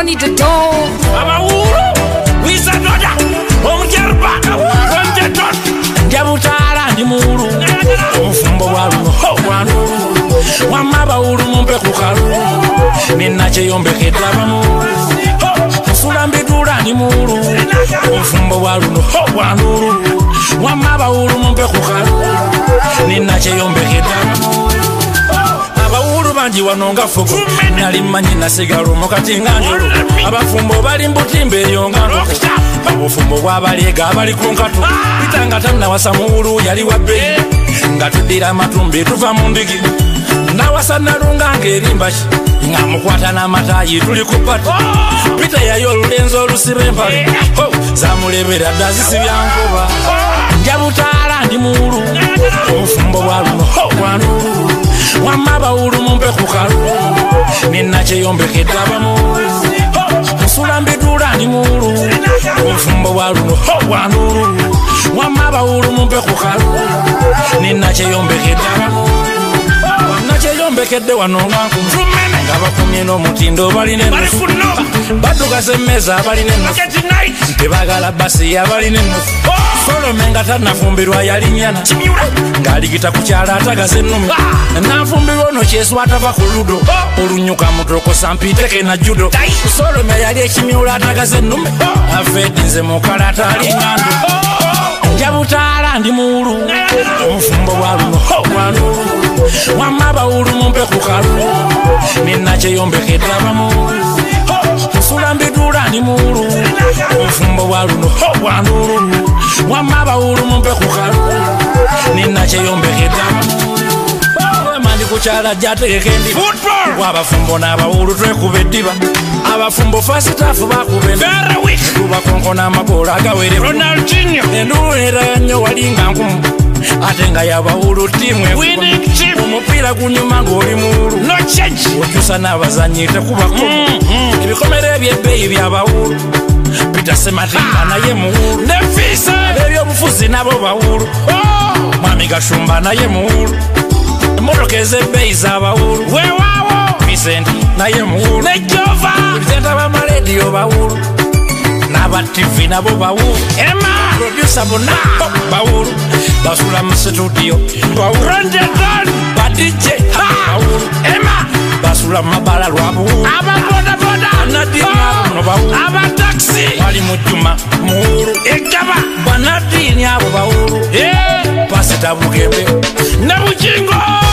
don't need to know. Abawuru, Wizardoda, Omjerba, Ronjeton, Jabutara, Nimuru, Ofumbo Wanu, Wamabawuru Mumpe Kukaru, Ninache Yombe Kedramu, Sulambidura Nimuru, Ofumbo Wanu, Wamabawuru Mumpe Kukaru, Ninache Yombe Kedramu. Banji wanonga fugo nali manyi nasigalo mukati nganjulu abafumbo bali mbutimbe yonga abufumbo bwabalega bali kunkatu bitanga tanna wasamulu yali wabbe nga tudira matumbi tuva mu ndigi nawasana lunga ngerimba nga mukwata na matayi tuli kupata pita yayo lulenzo lusiremba zamulebera dazisi byankuba njabutala ndi mulu ofumbo bwaluno wanulu Wamabawuru Mumpe Kukaru, Ninache Yombe Kedramu, Sulambidura Nimuru, Ofumbo Wanu, Wamabawuru Mumpe Kukaru, Ninache Yombe Kedramu, Nache Yombe Kedwanonga, Gabakumino Mutindo Baline, Batuka Semeza Baline, Tebagala Basia Baline. Solo mengata nafumbirwa yalinyana ngaligita kukyala atagaze nnumi nafumbirwa ono kyeswata va ku ludo olunyuka mutoko sampiteke na judo solo me yali ekimyula atagaze nnumi afedinze mukala atalingando njabutala ndi muulu omufumbo bwaluno wanu wamabawulu mumpe kukalu ninakyeyombekerabamu Sulambidura ndi muulu omufumbo bwaluno wanu Wamabawulu Mumpe Kukaru ninakyeyombekerabamu mandi kukyala jategekendi wabafumbo n'abawulu twekuba eddiba abafumbo fasitafu bakubenda tubakonkona amagoolo agawere enduulera nnyo walinga nkumu ate nga yabawulu ttiimu omupiira gunyuma ng'oli muwulu okyusa n'abazanyi tekubakomo ebikomero ebyebbeeyi byabawulu Peter Sematimba naye muwulu Nefisa ebyobufuzi nabo bawulu Mwami Gashumba naye muwulu emmotoka ez'ebbeeyi z'abawulu weewaawo Vincent naye muwulu nejova ebitenta b'amalediyo bawulu n'aba TV nabo bawulu Emma producer bonna bawulu basula mu studio bawulu Rondeton badj bawulu Emma basula mu mabala lwabawulu ababodaboda Nadine bawulu abataxi bali mu Juma muwulu Egaba banadini abo bawulu Pasita Bugembe na Bugingo